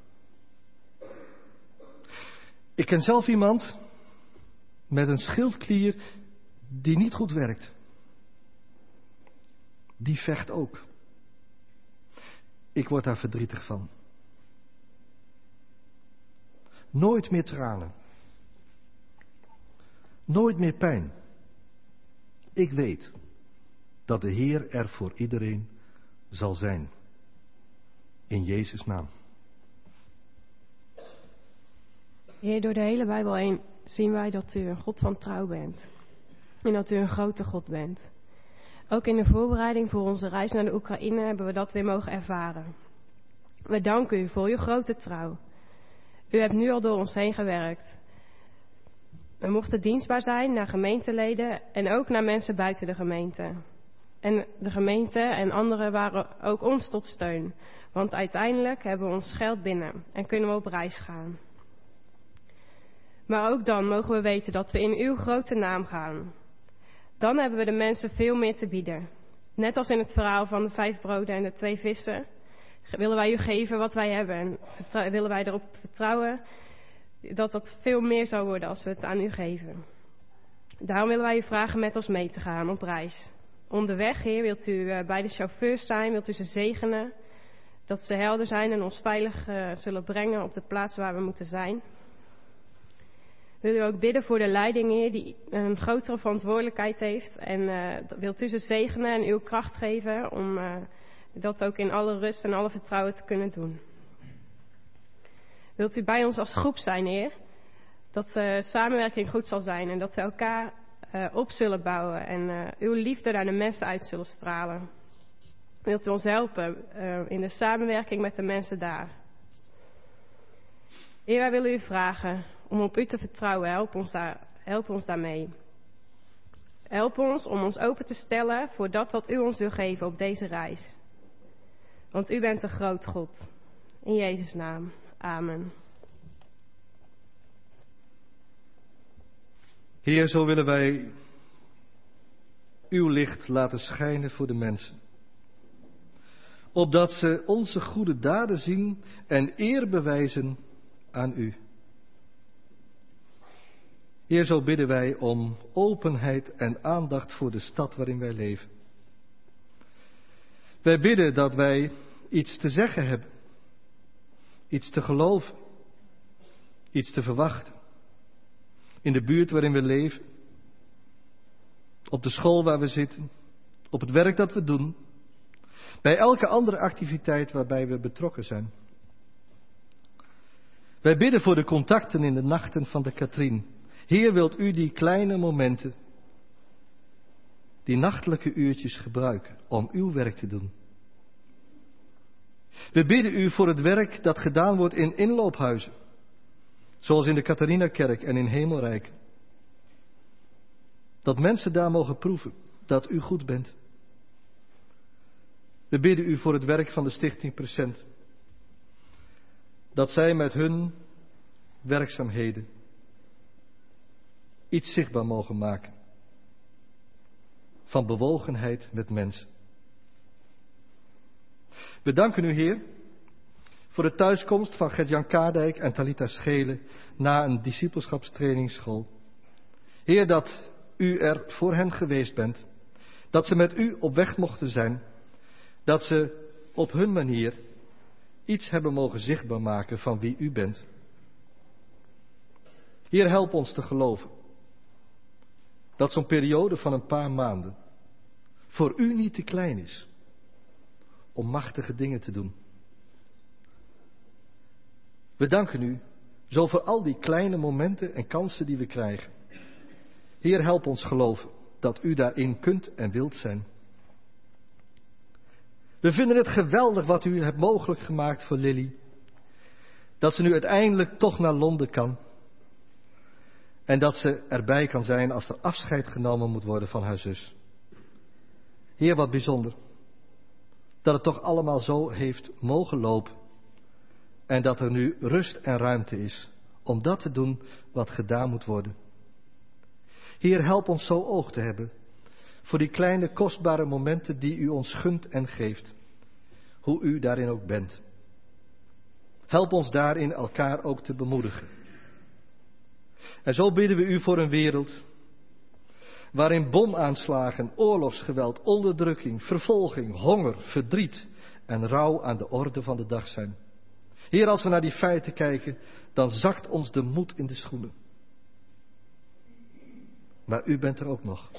S2: Ik ken zelf iemand met een schildklier die niet goed werkt. Die vecht ook. Ik word daar verdrietig van. Nooit meer tranen. Nooit meer pijn. Ik weet dat de Heer er voor iedereen zal zijn. In Jezus' naam.
S5: Heer, door de hele Bijbel heen zien wij dat u een God van trouw bent. En dat u een grote God bent. Ook in de voorbereiding voor onze reis naar de Oekraïne hebben we dat weer mogen ervaren. We danken u voor uw grote trouw. U hebt nu al door ons heen gewerkt. We mochten dienstbaar zijn naar gemeenteleden en ook naar mensen buiten de gemeente. En de gemeente en anderen waren ook ons tot steun. Want uiteindelijk hebben we ons geld binnen en kunnen we op reis gaan. Maar ook dan mogen we weten dat we in uw grote naam gaan. Dan hebben we de mensen veel meer te bieden. Net als in het verhaal van de vijf broden en de twee vissen, willen wij u geven wat wij hebben. En willen wij erop vertrouwen dat dat veel meer zou worden als we het aan u geven. Daarom willen wij u vragen met ons mee te gaan op reis. Onderweg, Heer, wilt u bij de chauffeurs zijn, wilt u ze zegenen. Dat ze helder zijn en ons veilig uh, zullen brengen op de plaats waar we moeten zijn. Wil u ook bidden voor de leiding, Heer, die een grotere verantwoordelijkheid heeft. En uh, wilt u ze zegenen en uw kracht geven om uh, dat ook in alle rust en alle vertrouwen te kunnen doen. Wilt u bij ons als groep zijn, Heer. Dat de uh, samenwerking goed zal zijn en dat we elkaar uh, op zullen bouwen. En uh, uw liefde naar de mensen uit zullen stralen. Wilt u ons helpen uh, in de samenwerking met de mensen daar. Heer, wij willen u vragen om op u te vertrouwen. Help ons, daar, help ons daarmee. Help ons om ons open te stellen voor dat wat u ons wil geven op deze reis. Want u bent een groot God. In Jezus' naam. Amen.
S2: Heer, zo willen wij uw licht laten schijnen voor de mensen. Opdat ze onze goede daden zien en eer bewijzen aan u. Heer, zo bidden wij om openheid en aandacht voor de stad waarin wij leven. Wij bidden dat wij iets te zeggen hebben, iets te geloven, iets te verwachten. In de buurt waarin we leven, op de school waar we zitten, op het werk dat we doen, bij elke andere activiteit waarbij we betrokken zijn. Wij bidden voor de contacten in de nachten van de Katrien. Heer, wilt u die kleine momenten, die nachtelijke uurtjes gebruiken om uw werk te doen. We bidden u voor het werk dat gedaan wordt in inloophuizen, zoals in de Catharinakerk en in Hemelrijk. Dat mensen daar mogen proeven dat u goed bent. We bidden u voor het werk van de Stichting Present. Dat zij met hun werkzaamheden iets zichtbaar mogen maken. Van bewogenheid met mensen. We danken u, Heer, voor de thuiskomst van Gert-Jan Kaardijk en Talita Schelen na een discipelschapstrainingsschool. Heer, dat u er voor hen geweest bent. Dat ze met u op weg mochten zijn. Dat ze op hun manier iets hebben mogen zichtbaar maken van wie u bent. Heer, help ons te geloven dat zo'n periode van een paar maanden voor u niet te klein is om machtige dingen te doen. We danken u zo voor al die kleine momenten en kansen die we krijgen. Heer, help ons geloven dat u daarin kunt en wilt zijn. We vinden het geweldig wat u hebt mogelijk gemaakt voor Lily. Dat ze nu uiteindelijk toch naar Londen kan. En dat ze erbij kan zijn als er afscheid genomen moet worden van haar zus. Heer, wat bijzonder. Dat het toch allemaal zo heeft mogen lopen. En dat er nu rust en ruimte is om dat te doen wat gedaan moet worden. Heer, help ons zo oog te hebben voor die kleine kostbare momenten die u ons gunt en geeft. Hoe u daarin ook bent. Help ons daarin elkaar ook te bemoedigen. En zo bidden we u voor een wereld waarin bomaanslagen, oorlogsgeweld, onderdrukking, vervolging, honger, verdriet en rouw aan de orde van de dag zijn. Heer, als we naar die feiten kijken, dan zakt ons de moed in de schoenen. Maar u bent er ook nog.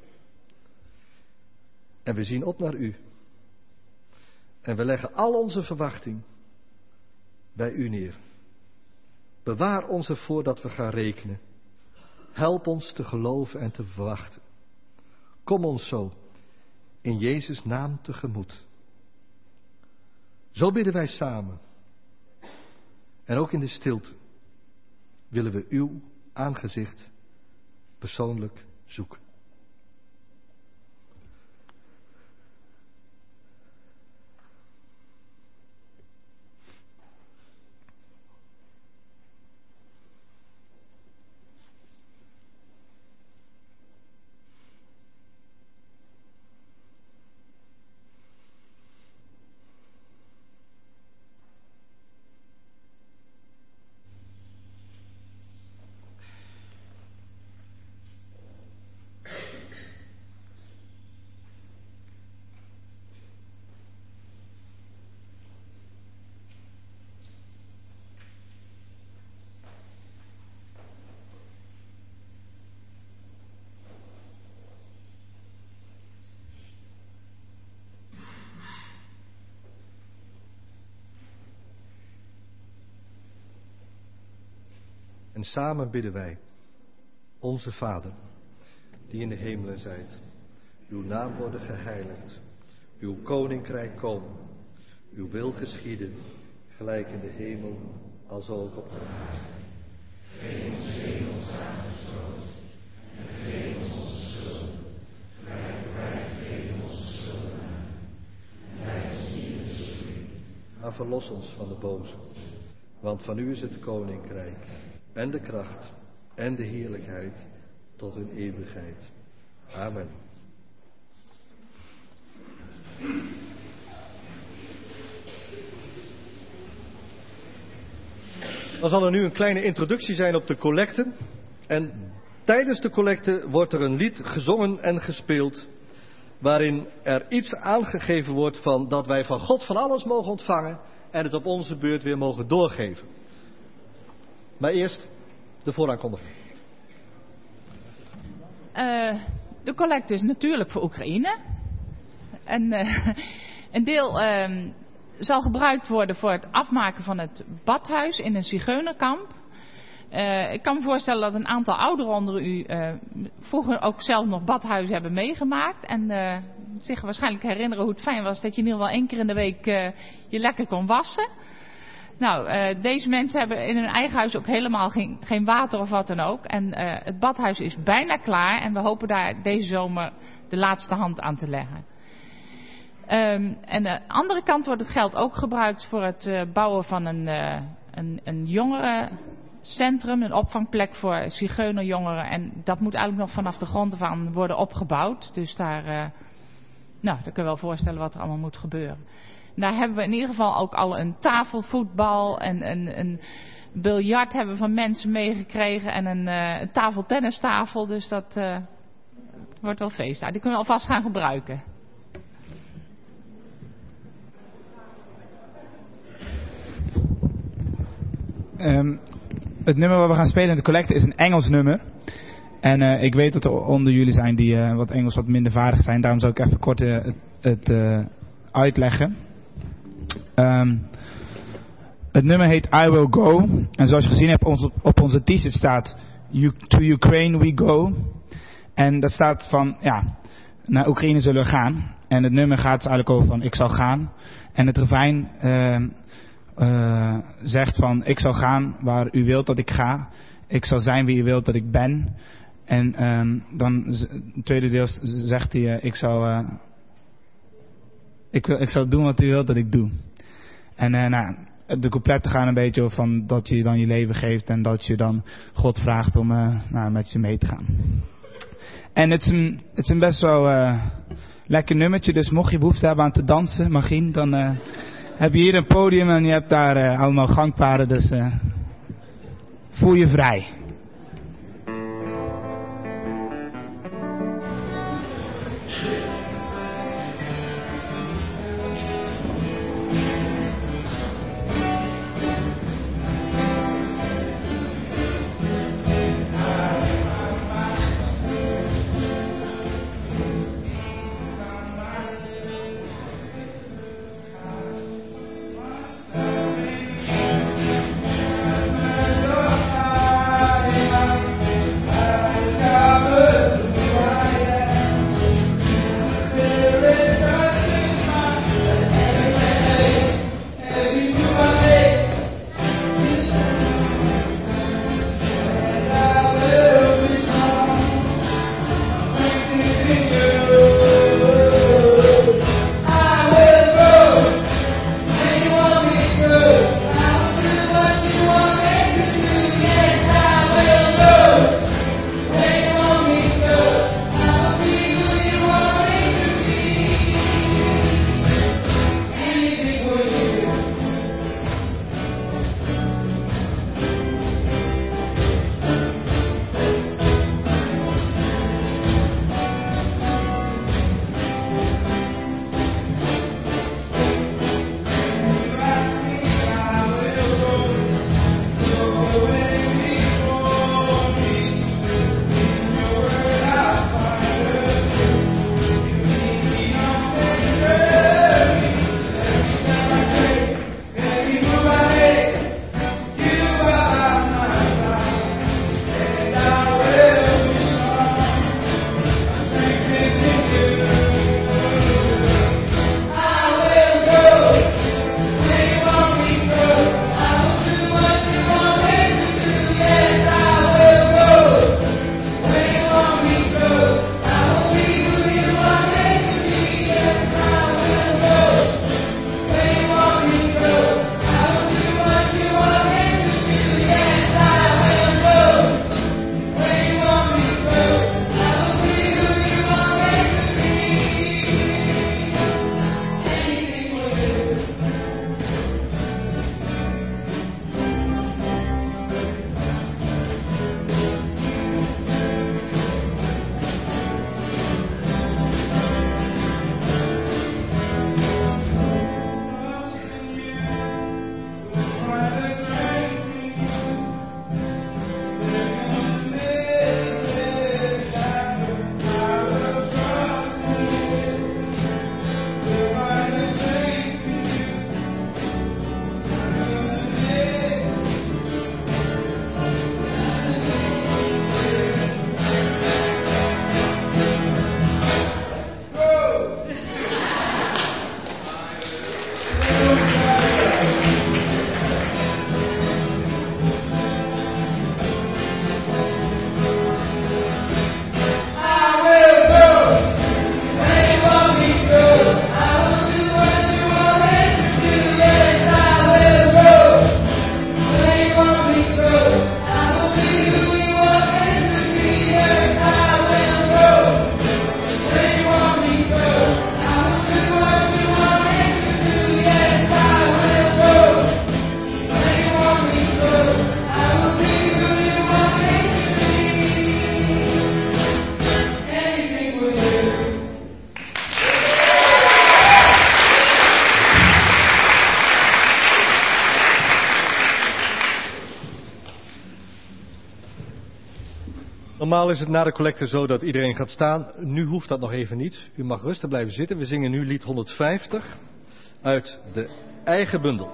S2: En we zien op naar u. En we leggen al onze verwachting bij u neer. Bewaar ons ervoor dat we gaan rekenen. Help ons te geloven en te verwachten. Kom ons zo in Jezus' naam tegemoet. Zo bidden wij samen. En ook in de stilte willen we uw aangezicht persoonlijk zoeken. En samen bidden wij. Onze Vader, die in de hemelen zijt. Uw naam worden geheiligd. Uw koninkrijk komen. Uw wil geschieden, gelijk in de hemel, als ook op aarde. Geef ons heden ons dagelijks brood. En vergeef ons onze schulden, gelijk wij vergeven onze schuldenaren. En leid ons niet in verzoeking, maar verlos ons van de boze. Want van u is het koninkrijk, en de kracht, en de heerlijkheid, tot in eeuwigheid. Amen. Dan zal er nu een kleine introductie zijn op de collecte. En tijdens de collecte wordt er een lied gezongen en gespeeld, waarin er iets aangegeven wordt van dat wij van God van alles mogen ontvangen en het op onze beurt weer mogen doorgeven. Maar eerst de vooraankondiging.
S6: Uh, de collecte is natuurlijk voor Oekraïne. En uh, een deel uh, zal gebruikt worden voor het afmaken van het badhuis in een zigeunerkamp. Uh, ik kan me voorstellen dat een aantal ouderen onder u uh, vroeger ook zelf nog badhuizen hebben meegemaakt. En uh, zich waarschijnlijk herinneren hoe het fijn was dat je in ieder geval één keer in de week uh, je lekker kon wassen. Nou, uh, deze mensen hebben in hun eigen huis ook helemaal geen, geen water of wat dan ook. En uh, het badhuis is bijna klaar en we hopen daar deze zomer de laatste hand aan te leggen. Um, en aan de andere kant wordt het geld ook gebruikt voor het uh, bouwen van een, uh, een, een jongerencentrum, een opvangplek voor zigeunerjongeren. En dat moet eigenlijk nog vanaf de grond af aan worden opgebouwd. Dus daar, uh, nou, daar kun je wel voorstellen wat er allemaal moet gebeuren. En daar hebben we in ieder geval ook al een tafelvoetbal en een, een biljart hebben we van mensen meegekregen en een, uh, een tafeltennistafel. Dus dat uh, wordt wel feest. Nou, die kunnen we alvast gaan gebruiken.
S7: Um, het nummer waar we gaan spelen in de collecte is een Engels nummer. En uh, ik weet dat er onder jullie zijn die uh, wat Engels wat minder vaardig zijn. Daarom zal ik even kort uh, het, het uh, uitleggen. Um, het nummer heet I Will Go. En zoals je gezien hebt ons, op onze t-shirt staat To Ukraine We Go. En dat staat van ja, naar Oekraïne zullen we gaan. En het nummer gaat dus eigenlijk over van ik zal gaan. En het refrein uh, uh, zegt van ik zal gaan waar u wilt dat ik ga. Ik zal zijn wie u wilt dat ik ben. En um, dan het tweede deel zegt hij uh, ik zal uh, ik, wil, ik zal doen wat u wilt dat ik doe. En uh, nou, de coupletten gaan een beetje over van dat je dan je leven geeft en dat je dan God vraagt om uh, nou, met je mee te gaan. En het is een, het is een best wel uh, lekker nummertje, dus mocht je behoefte hebben aan te dansen, Magien, dan uh, heb je hier een podium en je hebt daar uh, allemaal gangpaden, dus uh, voel je vrij.
S2: Normaal is het na de collecte zo dat iedereen gaat staan. Nu hoeft dat nog even niet. U mag rustig blijven zitten. We zingen nu lied honderdvijftig uit de eigen bundel.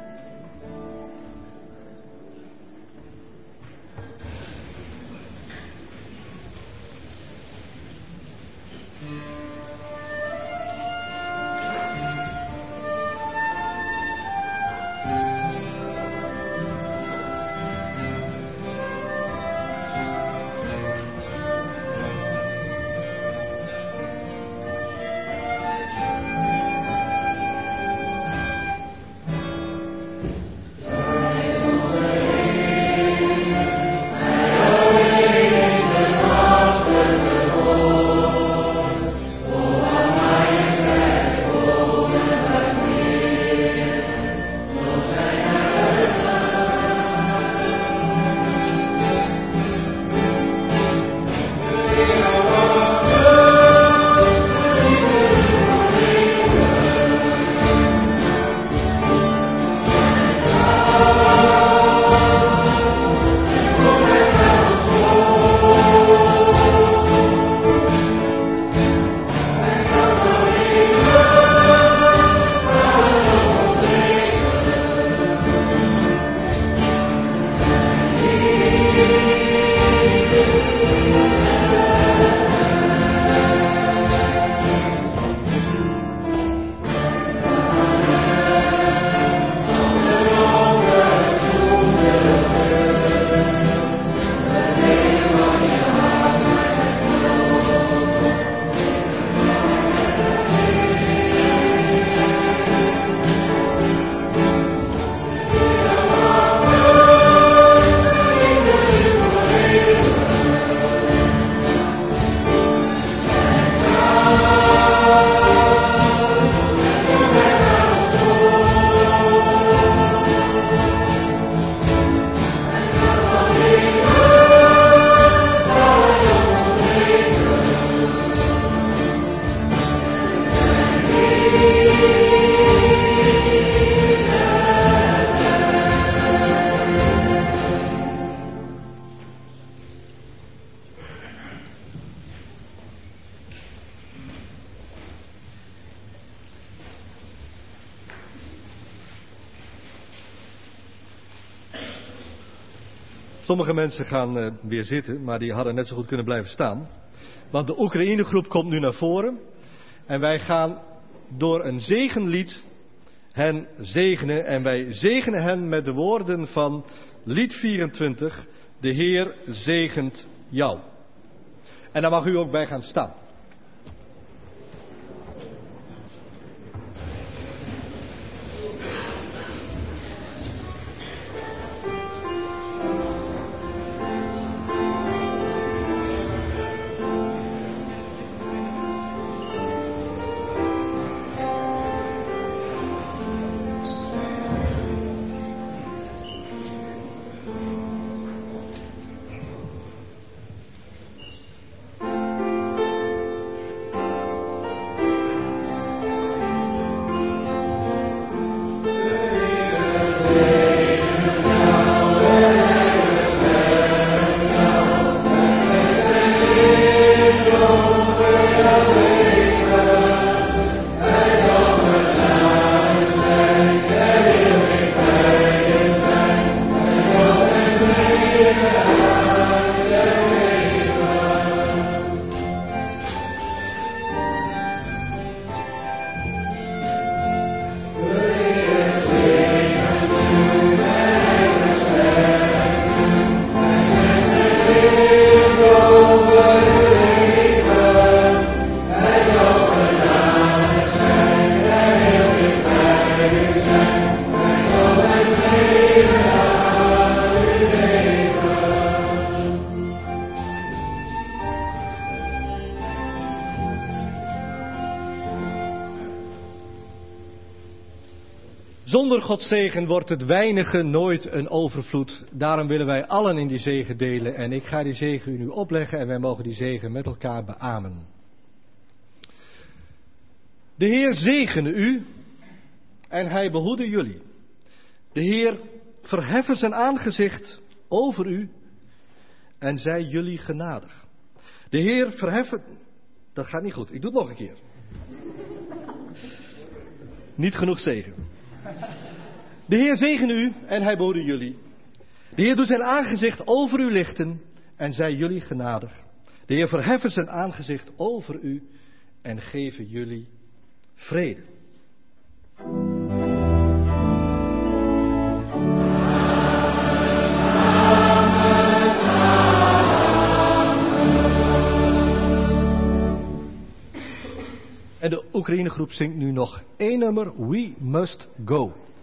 S2: Sommige mensen gaan uh, weer zitten, maar die hadden net zo goed kunnen blijven staan. Want de Oekraïne-groep komt nu naar voren. En wij gaan door een zegenlied hen zegenen. En wij zegenen hen met de woorden van lied vierentwintig. De Heer zegent jou. En daar mag u ook bij gaan staan. Zonder Gods zegen wordt het weinige nooit een overvloed. Daarom willen wij allen in die zegen delen. En ik ga die zegen u nu opleggen en wij mogen die zegen met elkaar beamen. De Heer zegene u en hij behoede jullie. De Heer verheffen zijn aangezicht over u en zij jullie genadig. De Heer verheffen... Dat gaat niet goed, ik doe het nog een keer. Niet genoeg zegen. De Heer zegene u en hij bode jullie. De Heer doet zijn aangezicht over u lichten en zij jullie genadig. De Heer verheffen zijn aangezicht over u en geven jullie vrede. En de Oekraïne groep zingt nu nog één nummer, We Must Go.